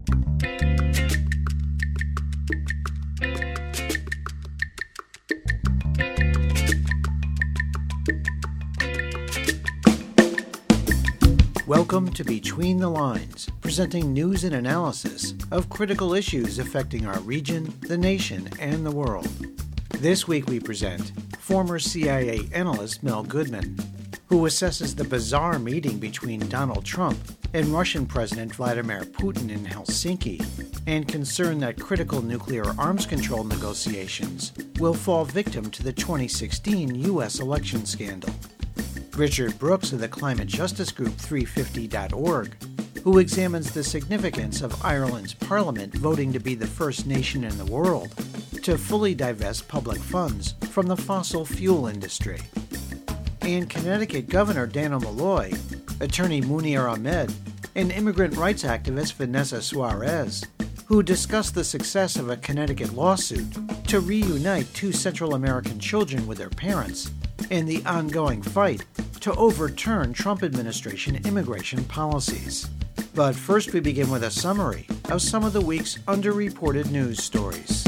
Welcome to Between the Lines, presenting news and analysis of critical issues affecting our region, the nation, and the world. This week we present former CIA analyst Mel Goodman, who assesses the bizarre meeting between Donald Trump and Russian President Vladimir Putin in Helsinki, and concern that critical nuclear arms control negotiations will fall victim to the 2016 U.S. election scandal. Richard Brooks of the climate justice group 350.org, who examines the significance of Ireland's parliament voting to be the first nation in the world to fully divest public funds from the fossil fuel industry. And Connecticut Governor Dannel Malloy, attorney Munir Ahmed, and immigrant rights activist Vanessa Suarez, who discuss the success of a Connecticut lawsuit to reunite two Central American children with their parents and the ongoing fight to overturn Trump administration immigration policies. But first we begin with a summary of some of the week's underreported news stories.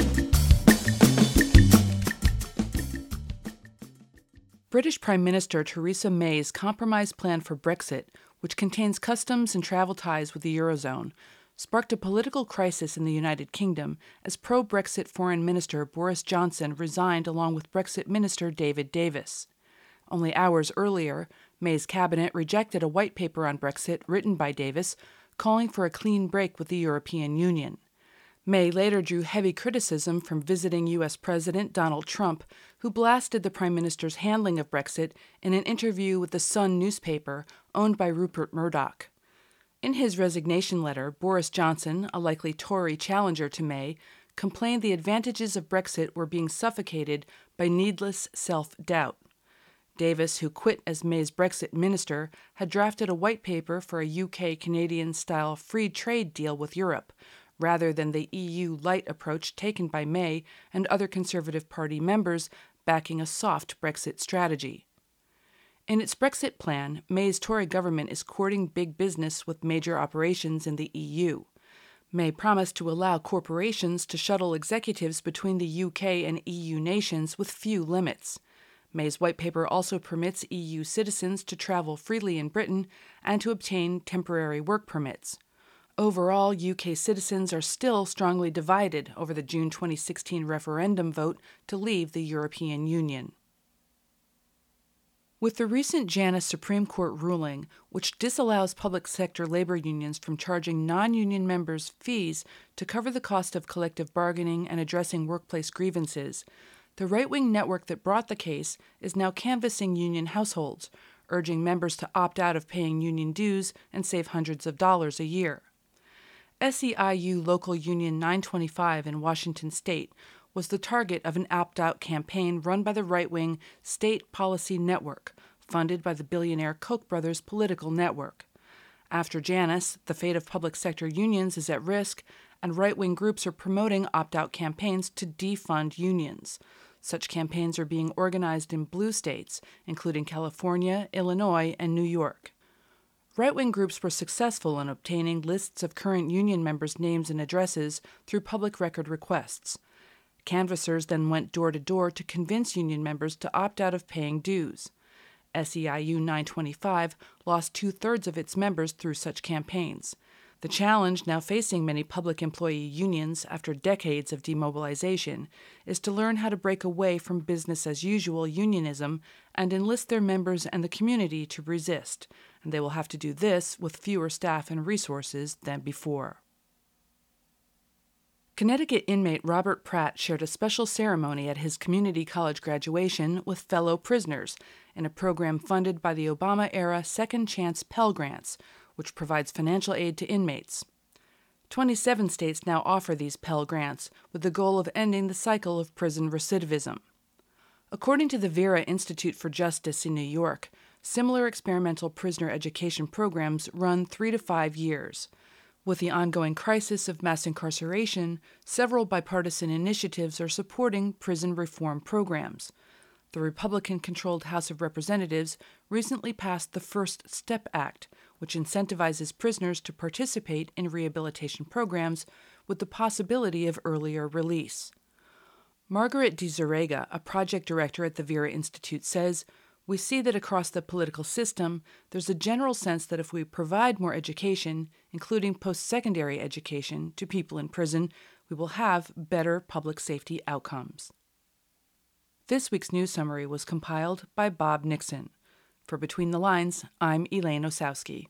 British Prime Minister Theresa May's compromise plan for Brexit, which contains customs and travel ties with the Eurozone, sparked a political crisis in the United Kingdom as pro-Brexit Foreign Minister Boris Johnson resigned along with Brexit Minister David Davis. Only hours earlier, May's cabinet rejected a white paper on Brexit written by Davis, calling for a clean break with the European Union. May later drew heavy criticism from visiting U.S. President Donald Trump, who blasted the Prime Minister's handling of Brexit in an interview with the Sun newspaper owned by Rupert Murdoch. In his resignation letter, Boris Johnson, a likely Tory challenger to May, complained the advantages of Brexit were being suffocated by needless self-doubt. Davis, who quit as May's Brexit minister, had drafted a white paper for a UK-Canadian-style free trade deal with Europe, rather than the EU-light approach taken by May and other Conservative Party members backing a soft Brexit strategy. In its Brexit plan, May's Tory government is courting big business with major operations in the EU. May promised to allow corporations to shuttle executives between the UK and EU nations with few limits. May's white paper also permits EU citizens to travel freely in Britain and to obtain temporary work permits. Overall, UK citizens are still strongly divided over the June 2016 referendum vote to leave the European Union. With the recent Janus Supreme Court ruling, which disallows public sector labor unions from charging non-union members fees to cover the cost of collective bargaining and addressing workplace grievances, the right-wing network that brought the case is now canvassing union households, urging members to opt out of paying union dues and save hundreds of dollars a year. SEIU Local Union 925 in Washington State was the target of an opt-out campaign run by the right-wing State Policy Network, funded by the billionaire Koch brothers political network. After Janus, the fate of public sector unions is at risk, and right-wing groups are promoting opt-out campaigns to defund unions. Such campaigns are being organized in blue states, including California, Illinois, and New York. Right-wing groups were successful in obtaining lists of current union members' names and addresses through public record requests. Canvassers then went door-to-door to convince union members to opt out of paying dues. SEIU 925 lost two-thirds of its members through such campaigns. The challenge now facing many public employee unions after decades of demobilization is to learn how to break away from business-as-usual unionism and enlist their members and the community to resist, and they will have to do this with fewer staff and resources than before. Connecticut inmate Robert Pratt shared a special ceremony at his community college graduation with fellow prisoners in a program funded by the Obama-era Second Chance Pell Grants, which provides financial aid to inmates. 27 states now offer these Pell Grants, with the goal of ending the cycle of prison recidivism. According to the Vera Institute for Justice in New York, similar experimental prisoner education programs run 3 to 5 years. With the ongoing crisis of mass incarceration, several bipartisan initiatives are supporting prison reform programs. The Republican-controlled House of Representatives recently passed the First Step Act, which incentivizes prisoners to participate in rehabilitation programs with the possibility of earlier release. Margaret de Zurega, a project director at the Vera Institute, says, "We see that across the political system, there's a general sense that if we provide more education, including post-secondary education, to people in prison, we will have better public safety outcomes." This week's news summary was compiled by Bob Nixon. For Between the Lines, I'm Elaine Osowski.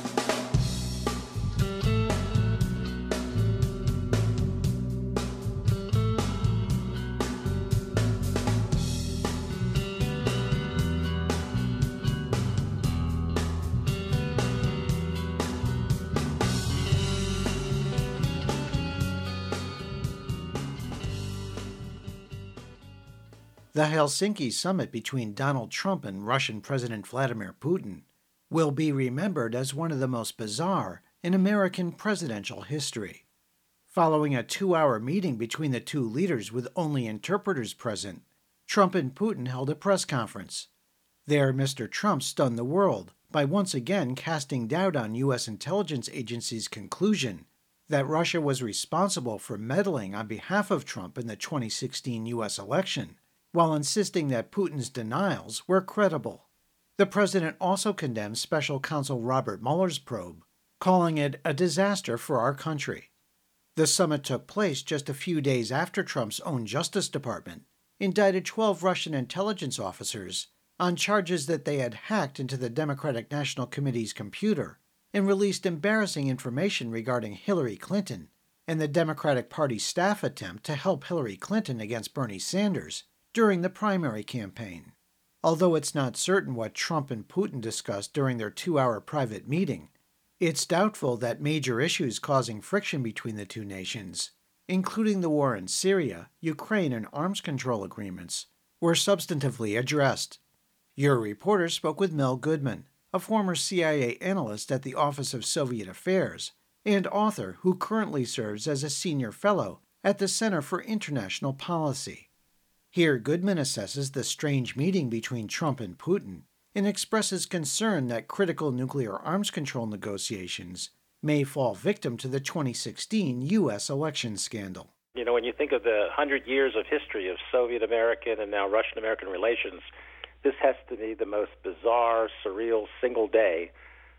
The Helsinki summit between Donald Trump and Russian President Vladimir Putin will be remembered as one of the most bizarre in American presidential history. Following a 2-hour meeting between the two leaders with only interpreters present, Trump and Putin held a press conference. There, Mr. Trump stunned the world by once again casting doubt on U.S. intelligence agencies' conclusion that Russia was responsible for meddling on behalf of Trump in the 2016 U.S. election, while insisting that Putin's denials were credible. The president also condemned Special Counsel Robert Mueller's probe, calling it a disaster for our country. The summit took place just a few days after Trump's own Justice Department indicted 12 Russian intelligence officers on charges that they had hacked into the Democratic National Committee's computer and released embarrassing information regarding Hillary Clinton and the Democratic Party staff attempt to help Hillary Clinton against Bernie Sanders during the primary campaign. Although it's not certain what Trump and Putin discussed during their 2-hour private meeting, it's doubtful that major issues causing friction between the two nations, including the war in Syria, Ukraine, and arms control agreements, were substantively addressed. Your reporter spoke with Mel Goodman, a former CIA analyst at the Office of Soviet Affairs and author who currently serves as a senior fellow at the Center for International Policy. Here, Goodman assesses the strange meeting between Trump and Putin and expresses concern that critical nuclear arms control negotiations may fall victim to the 2016 U.S. election scandal. You know, when you think of the 100 years of history of Soviet-American and now Russian-American relations, this has to be the most bizarre, surreal single day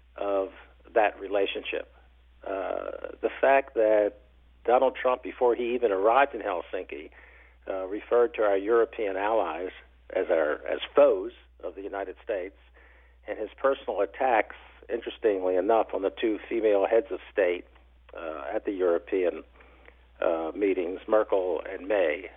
of that relationship. The fact that Donald Trump, before he even arrived in Helsinki, referred to our European allies as foes of the United States, and his personal attacks, interestingly enough, on the two female heads of state at the European meetings, Merkel and May.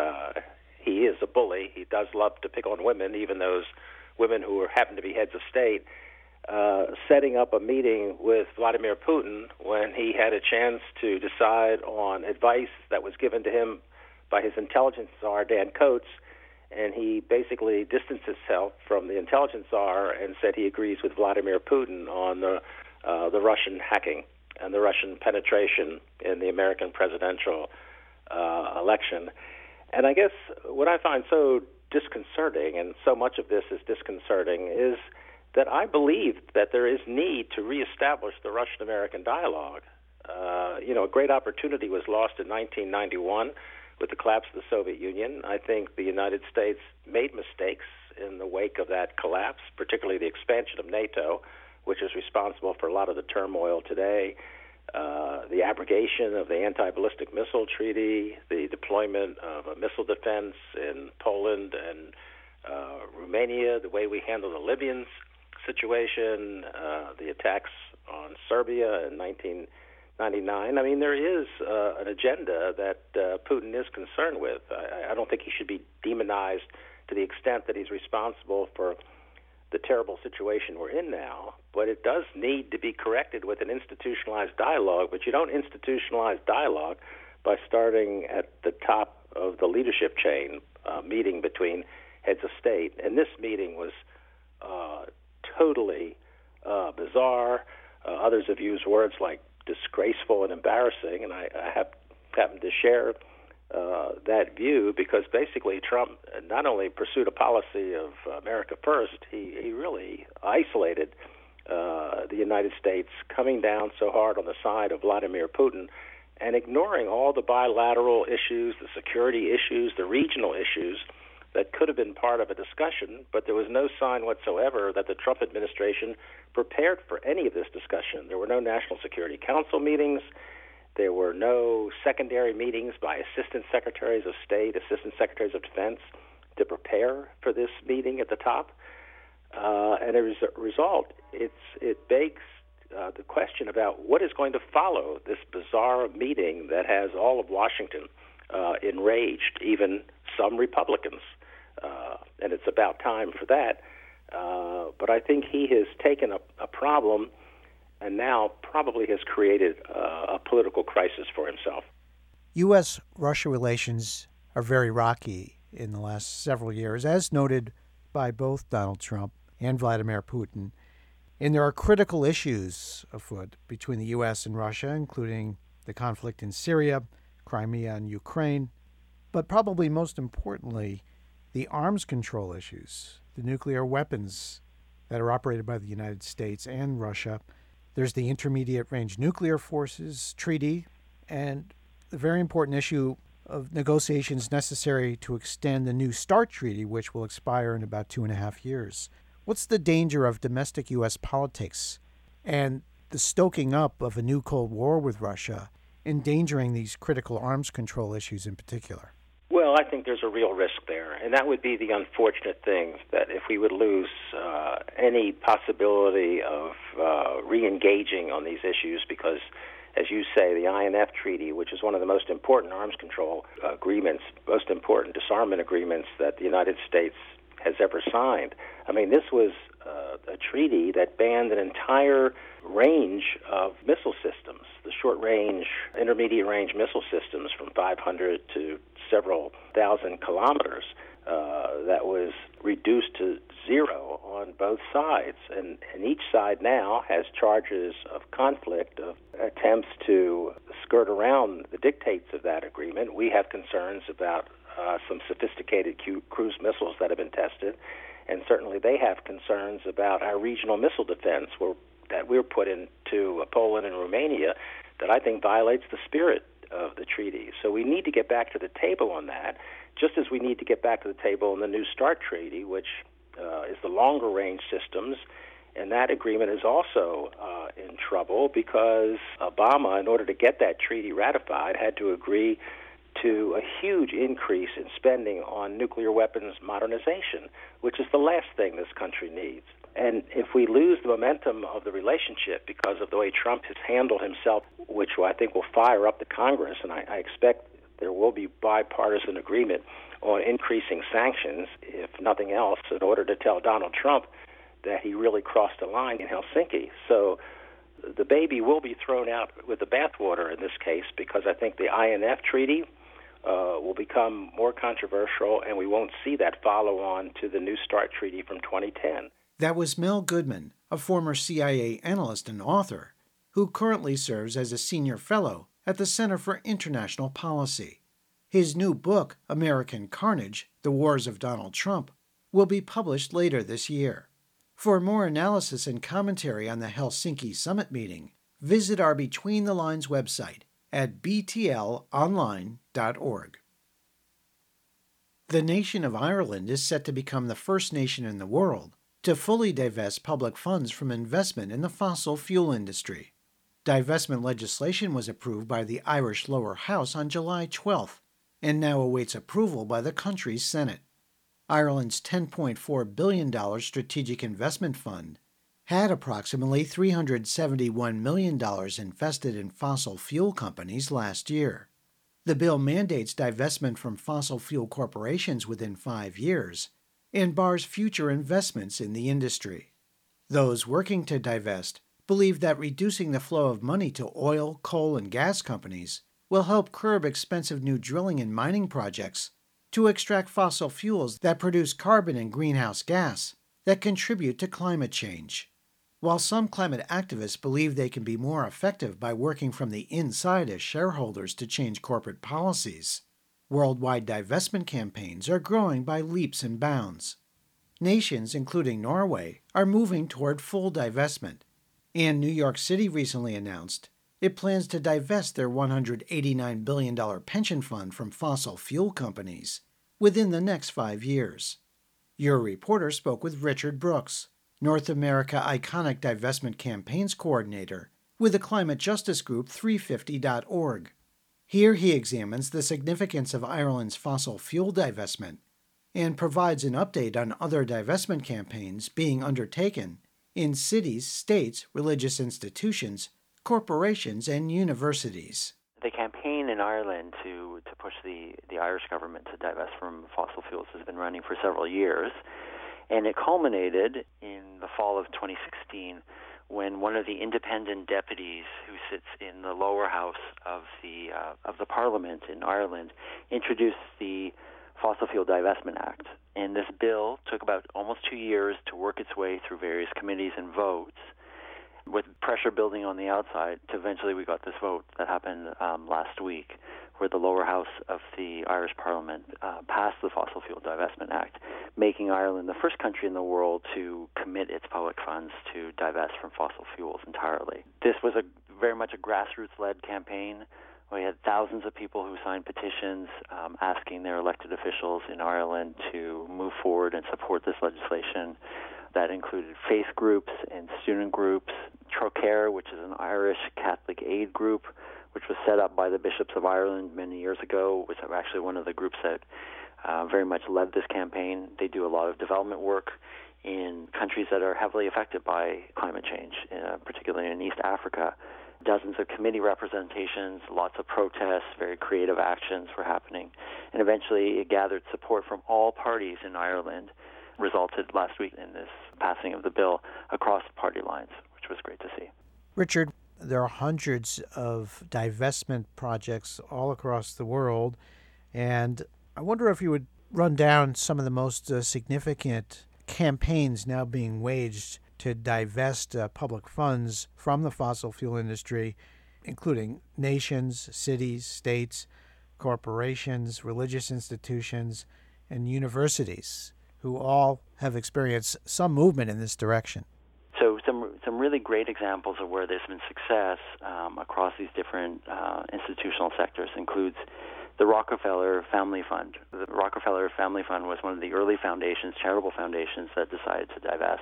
He is a bully. He does love to pick on women, even those women who happen to be heads of state, setting up a meeting with Vladimir Putin when he had a chance to decide on advice that was given to him by his intelligence czar, Dan Coats, and he basically distanced himself from the intelligence czar and said he agrees with Vladimir Putin on the Russian hacking and the Russian penetration in the American presidential election. And I guess what I find so disconcerting, and so much of this is disconcerting, is that I believe that there is need to reestablish the Russian-American dialogue. A great opportunity was lost in 1991 with the collapse of the Soviet Union. I think the United States made mistakes in the wake of that collapse, particularly the expansion of NATO, which is responsible for a lot of the turmoil today, the abrogation of the anti-ballistic missile treaty, the deployment of a missile defense in Poland and Romania, the way we handle the Libyan situation, the attacks on Serbia in 1999. I mean, there is an agenda that Putin is concerned with. I don't think he should be demonized to the extent that he's responsible for the terrible situation we're in now, but it does need to be corrected with an institutionalized dialogue. But you don't institutionalize dialogue by starting at the top of the leadership chain, meeting between heads of state. And this meeting was totally bizarre. Others have used words like disgraceful and embarrassing, and I happen to share that view because basically Trump not only pursued a policy of America first, he really isolated the United States coming down so hard on the side of Vladimir Putin and ignoring all the bilateral issues, the security issues, the regional issues that could have been part of a discussion, but there was no sign whatsoever that the Trump administration prepared for any of this discussion. There were no National Security Council meetings. There were no secondary meetings by Assistant Secretaries of State, Assistant Secretaries of Defense to prepare for this meeting at the top. And as a result, it begs the question about what is going to follow this bizarre meeting that has all of Washington enraged, even some Republicans. And it's about time for that. But I think he has taken a problem and now probably has created a political crisis for himself. U.S.-Russia relations are very rocky in the last several years, as noted by both Donald Trump and Vladimir Putin. And there are critical issues afoot between the U.S. and Russia, including the conflict in Syria, Crimea, and Ukraine. But probably most importantly, the arms control issues, the nuclear weapons that are operated by the United States and Russia. There's the Intermediate Range Nuclear Forces Treaty, and the very important issue of negotiations necessary to extend the New START Treaty, which will expire in about 2.5 years. What's the danger of domestic U.S. politics and the stoking up of a new Cold War with Russia endangering these critical arms control issues in particular? Well, I think there's a real risk there, and that would be the unfortunate thing, that if we would lose any possibility of re-engaging on these issues, because, as you say, the INF Treaty, which is one of the most important arms control agreements, most important disarmament agreements that the United States has ever signed. I mean, this was a treaty that banned an entire range of missile systems, the short-range, intermediate-range missile systems from 500 to several thousand kilometers. That was reduced to zero on both sides. And each side now has charges of conflict, of attempts to skirt around the dictates of that agreement. We have concerns about some sophisticated cruise missiles that have been tested, and certainly they have concerns about our regional missile defense that we're put into Poland and Romania that I think violates the spirit of the treaty. So we need to get back to the table on that, just as we need to get back to the table on the New START Treaty, which is the longer-range systems, and that agreement is also in trouble because Obama, in order to get that treaty ratified, had to agree to a huge increase in spending on nuclear weapons modernization, which is the last thing this country needs. And if we lose the momentum of the relationship because of the way Trump has handled himself, which I think will fire up the Congress, and I expect there will be bipartisan agreement on increasing sanctions, if nothing else, in order to tell Donald Trump that he really crossed a line in Helsinki. So the baby will be thrown out with the bathwater in this case, because I think the INF Treaty will become more controversial, and we won't see that follow-on to the New START Treaty from 2010. That was Mel Goodman, a former CIA analyst and author, who currently serves as a senior fellow at the Center for International Policy. His new book, American Carnage, The Wars of Donald Trump, will be published later this year. For more analysis and commentary on the Helsinki Summit meeting, visit our Between the Lines website at btlonline.org. The nation of Ireland is set to become the first nation in the world to fully divest public funds from investment in the fossil fuel industry. Divestment legislation was approved by the Irish lower house on July 12th and now awaits approval by the country's Senate. Ireland's $10.4 billion strategic investment fund had approximately $371 million invested in fossil fuel companies last year. The bill mandates divestment from fossil fuel corporations within 5 years and bars future investments in the industry. Those working to divest believe that reducing the flow of money to oil, coal, and gas companies will help curb expensive new drilling and mining projects to extract fossil fuels that produce carbon and greenhouse gas that contribute to climate change. While some climate activists believe they can be more effective by working from the inside as shareholders to change corporate policies, worldwide divestment campaigns are growing by leaps and bounds. Nations, including Norway, are moving toward full divestment. And New York City recently announced it plans to divest their $189 billion pension fund from fossil fuel companies within the next 5 years. Your reporter spoke with Richard Brooks, North America Iconic Divestment Campaigns Coordinator with the climate justice group 350.org. Here he examines the significance of Ireland's fossil fuel divestment and provides an update on other divestment campaigns being undertaken in cities, states, religious institutions, corporations, and universities. The campaign in Ireland to push the Irish government to divest from fossil fuels has been running for several years, and it culminated in the fall of 2016 when one of the independent deputies who sits in the lower house of the Parliament in Ireland introduced the Fossil Fuel Divestment Act. And this bill took about almost 2 years to work its way through various committees and votes, with pressure building on the outside. To eventually we got this vote that happened last week, where the lower house of the Irish Parliament passed the Fossil Fuel Divestment Act, making Ireland the first country in the world to commit its public funds to divest from fossil fuels entirely. This was very much a grassroots-led campaign. We had thousands of people who signed petitions asking their elected officials in Ireland to move forward and support this legislation. That included faith groups and student groups. Trocare, which is an Irish Catholic aid group, which was set up by the bishops of Ireland many years ago, was actually one of the groups that very much led this campaign. They do a lot of development work in countries that are heavily affected by climate change, particularly in East Africa. Dozens of committee representations, lots of protests, very creative actions were happening. And eventually it gathered support from all parties in Ireland, resulted last week in this passing of the bill across party lines, which was great to see. Richard, there are hundreds of divestment projects all across the world, and I wonder if you would run down some of the most significant campaigns now being waged to divest public funds from the fossil fuel industry, including nations, cities, states, corporations, religious institutions, and universities, who all have experienced some movement in this direction. So some really great examples of where there's been success across these different institutional sectors includes the Rockefeller Family Fund. The Rockefeller Family Fund was one of the early foundations, charitable foundations, that decided to divest.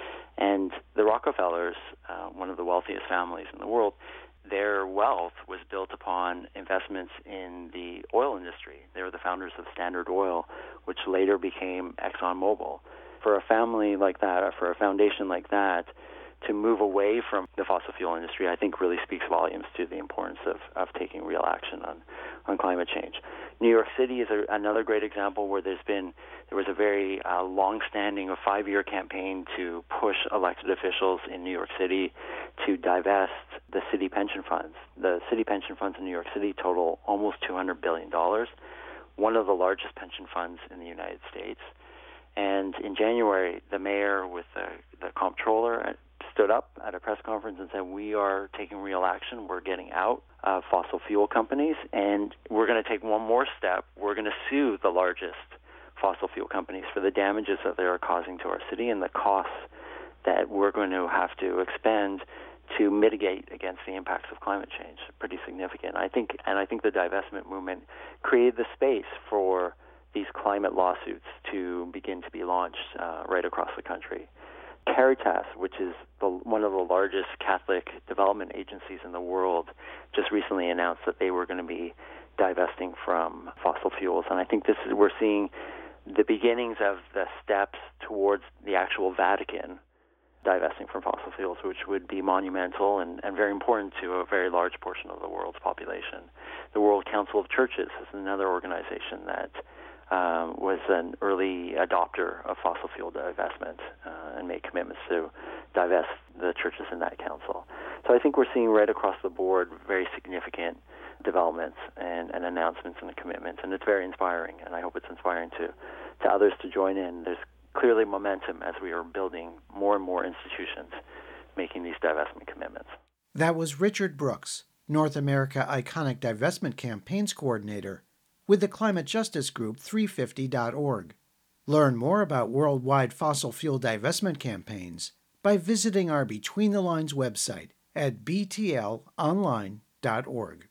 And the Rockefellers, one of the wealthiest families in the world, their wealth was built upon investments in the oil industry. They were the founders of Standard Oil, which later became ExxonMobil. For a family like that, or for a foundation like that, to move away from the fossil fuel industry, I think really speaks volumes to the importance of taking real action on climate change. New York City is another great example where there was a very long-standing 5-year campaign to push elected officials in New York City to divest the city pension funds. The city pension funds in New York City total almost $200 billion, one of the largest pension funds in the United States. And in January, the mayor with the comptroller stood up at a press conference and said, we are taking real action. We're getting out of fossil fuel companies, and we're going to take one more step. We're going to sue the largest fossil fuel companies for the damages that they are causing to our city and the costs that we're going to have to expend to mitigate against the impacts of climate change. Pretty significant. I think the divestment movement created the space for these climate lawsuits to begin to be launched right across the country. Caritas, which is one of the largest Catholic development agencies in the world, just recently announced that they were going to be divesting from fossil fuels. And I think we're seeing the beginnings of the steps towards the actual Vatican divesting from fossil fuels, which would be monumental and very important to a very large portion of the world's population. The World Council of Churches is another organization that was an early adopter of fossil fuel divestment and made commitments to divest the churches in that council. So I think we're seeing right across the board very significant developments and announcements and commitments, and it's very inspiring, and I hope it's inspiring to others to join in. There's clearly momentum as we are building more and more institutions making these divestment commitments. That was Richard Brooks, North America Iconic Divestment Campaigns Coordinator with the climate justice group 350.org. Learn more about worldwide fossil fuel divestment campaigns by visiting our Between the Lines website at btlonline.org.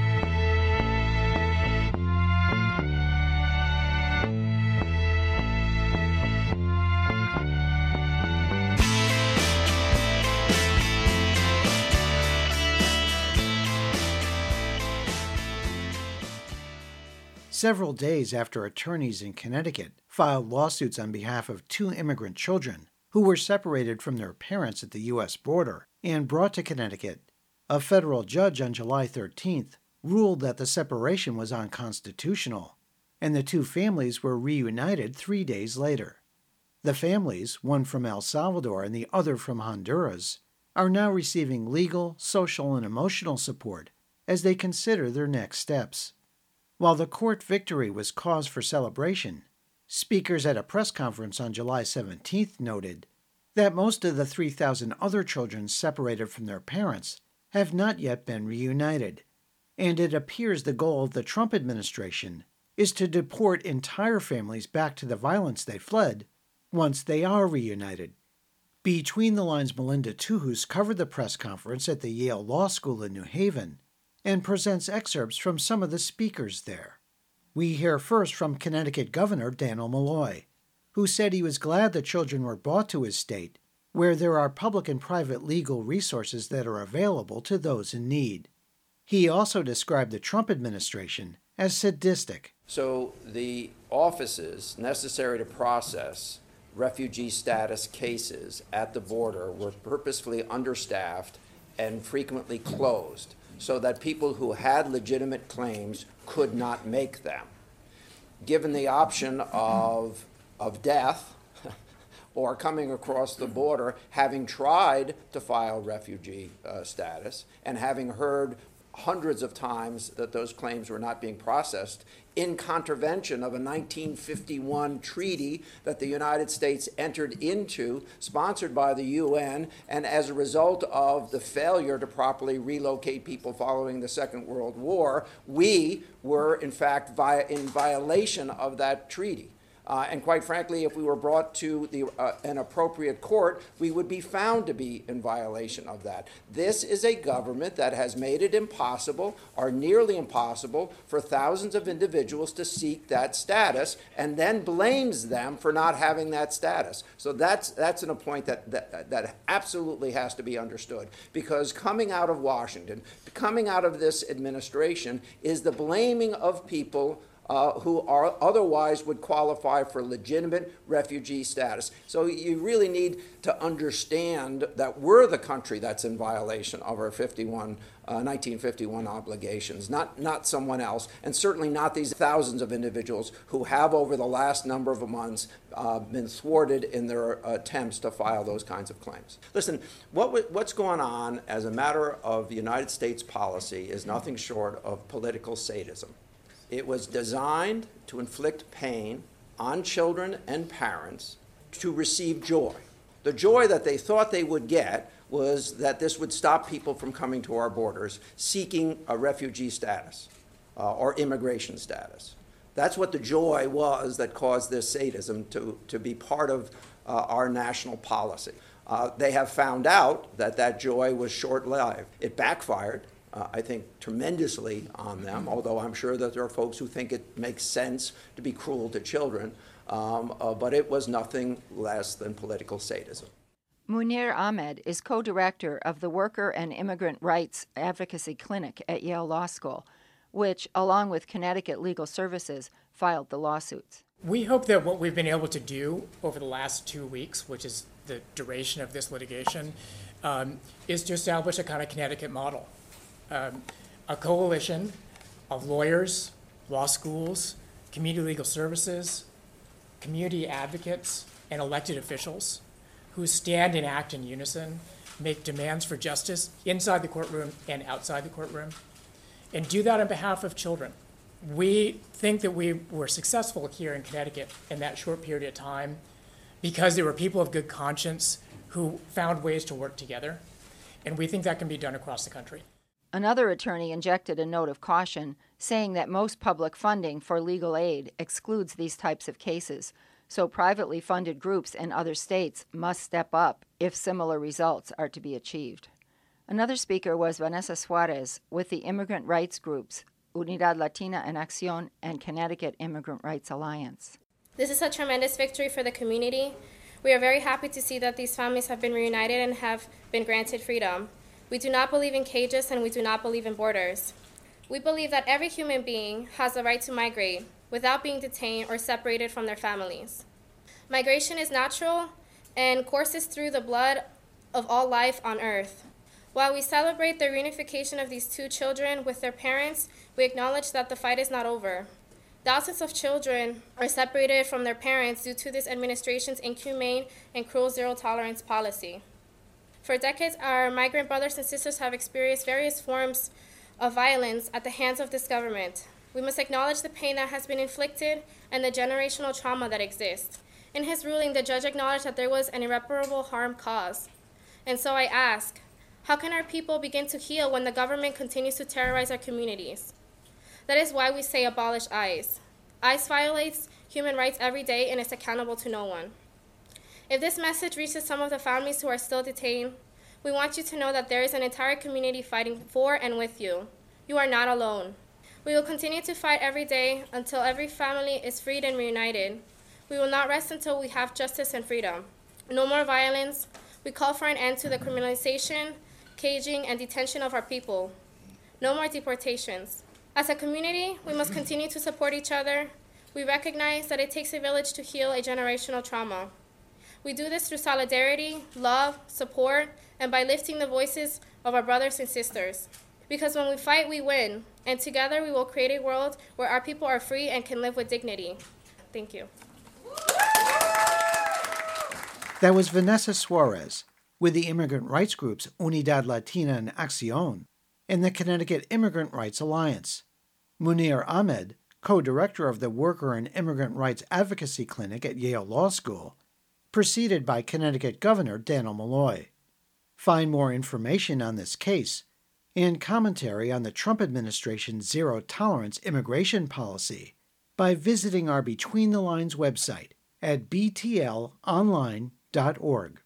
Several days after attorneys in Connecticut filed lawsuits on behalf of two immigrant children who were separated from their parents at the U.S. border and brought to Connecticut, a federal judge on July 13th ruled that the separation was unconstitutional, and the two families were reunited 3 days later. The families, one from El Salvador and the other from Honduras, are now receiving legal, social, and emotional support as they consider their next steps. While the court victory was cause for celebration, speakers at a press conference on July 17th noted that most of the 3,000 other children separated from their parents have not yet been reunited, and it appears the goal of the Trump administration is to deport entire families back to the violence they fled once they are reunited. Between the Lines' Melinda Tuhus covered the press conference at the Yale Law School in New Haven and presents excerpts from some of the speakers there. We hear first from Connecticut Governor Dannel Malloy, who said he was glad the children were brought to his state, where there are public and private legal resources that are available to those in need. He also described the Trump administration as sadistic. So the offices necessary to process refugee status cases at the border were purposefully understaffed and frequently closed, so that people who had legitimate claims could not make them. Given the option of death or coming across the border, having tried to file refugee status and having heard hundreds of times that those claims were not being processed in contravention of a 1951 treaty that the United States entered into, sponsored by the UN, and as a result of the failure to properly relocate people following the Second World War, we were, in fact, in violation of that treaty. And quite frankly, if we were brought to an appropriate court, we would be found to be in violation of that. This is a government that has made it impossible, or nearly impossible, for thousands of individuals to seek that status, and then blames them for not having that status. So that's a point that absolutely has to be understood, because coming out of Washington, coming out of this administration, is the blaming of people who are otherwise would qualify for legitimate refugee status. So you really need to understand that we're the country that's in violation of our 1951 obligations, not someone else, and certainly not these thousands of individuals who have over the last number of months been thwarted in their attempts to file those kinds of claims. Listen, what's going on as a matter of United States policy is nothing short of political sadism. It was designed to inflict pain on children and parents to receive joy. The joy that they thought they would get was that this would stop people from coming to our borders seeking a refugee status or immigration status. That's what the joy was that caused this sadism to be part of our national policy. They have found out that joy was short-lived. It backfired. I think, tremendously on them, although I'm sure that there are folks who think it makes sense to be cruel to children, but it was nothing less than political sadism. Munir Ahmed is co-director of the Worker and Immigrant Rights Advocacy Clinic at Yale Law School, which, along with Connecticut Legal Services, filed the lawsuits. We hope that what we've been able to do over the last 2 weeks, which is the duration of this litigation, is to establish a kind of Connecticut model. A coalition of lawyers, law schools, community legal services, community advocates, and elected officials who stand and act in unison, make demands for justice inside the courtroom and outside the courtroom, and do that on behalf of children. We think that we were successful here in Connecticut in that short period of time because there were people of good conscience who found ways to work together, and we think that can be done across the country. Another attorney injected a note of caution, saying that most public funding for legal aid excludes these types of cases. So privately funded groups in other states must step up if similar results are to be achieved. Another speaker was Vanessa Suarez with the immigrant rights groups Unidad Latina en Acción and Connecticut Immigrant Rights Alliance. This is a tremendous victory for the community. We are very happy to see that these families have been reunited and have been granted freedom. We do not believe in cages and we do not believe in borders. We believe that every human being has the right to migrate without being detained or separated from their families. Migration is natural and courses through the blood of all life on earth. While we celebrate the reunification of these two children with their parents, we acknowledge that the fight is not over. Thousands of children are separated from their parents due to this administration's inhumane and cruel zero-tolerance policy. For decades, our migrant brothers and sisters have experienced various forms of violence at the hands of this government. We must acknowledge the pain that has been inflicted and the generational trauma that exists. In his ruling, the judge acknowledged that there was an irreparable harm caused. And so I ask, how can our people begin to heal when the government continues to terrorize our communities? That is why we say abolish ICE. ICE violates human rights every day and is accountable to no one. If this message reaches some of the families who are still detained, we want you to know that there is an entire community fighting for and with you. You are not alone. We will continue to fight every day until every family is freed and reunited. We will not rest until we have justice and freedom. No more violence. We call for an end to the criminalization, caging, and detention of our people. No more deportations. As a community, we must continue to support each other. We recognize that it takes a village to heal a generational trauma. We do this through solidarity, love, support, and by lifting the voices of our brothers and sisters. Because when we fight, we win, and together we will create a world where our people are free and can live with dignity. Thank you. That was Vanessa Suarez with the immigrant rights groups Unidad Latina en Acción and the Connecticut Immigrant Rights Alliance. Munir Ahmed, co-director of the Worker and Immigrant Rights Advocacy Clinic at Yale Law School, preceded by Connecticut Governor Dannel Malloy. Find more information on this case and commentary on the Trump administration's zero-tolerance immigration policy by visiting our Between the Lines website at btlonline.org.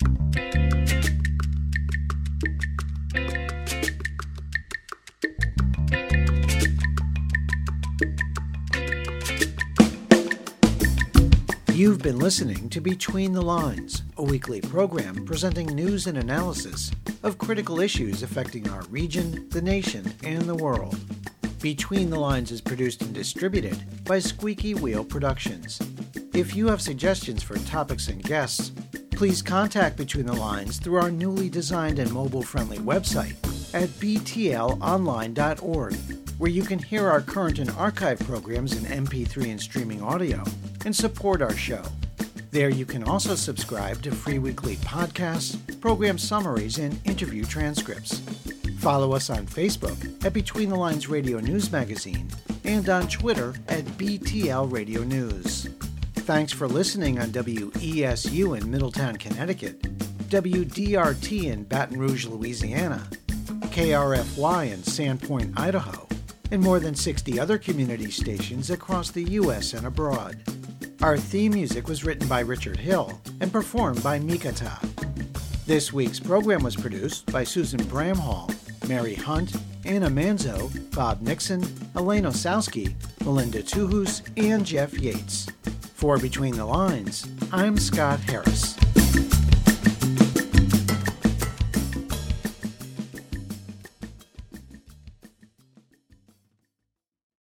You've been listening to Between the Lines, a weekly program presenting news and analysis of critical issues affecting our region, the nation, and the world. Between the Lines is produced and distributed by Squeaky Wheel Productions. If you have suggestions for topics and guests, please contact Between the Lines through our newly designed and mobile-friendly website at btlonline.org, where you can hear our current and archive programs in MP3 and streaming audio and support our show. There you can also subscribe to free weekly podcasts, program summaries, and interview transcripts. Follow us on Facebook at Between the Lines Radio News Magazine and on Twitter at BTL Radio News. Thanks for listening on WESU in Middletown, Connecticut, WDRT in Baton Rouge, Louisiana, KRFY in Sandpoint, Idaho, and more than 60 other community stations across the U.S. and abroad. Our theme music was written by Richard Hill and performed by Mikata. This week's program was produced by Susan Bramhall, Mary Hunt, Anna Manzo, Bob Nixon, Elaine Osowski, Melinda Tuhus, and Jeff Yates. For Between the Lines, I'm Scott Harris.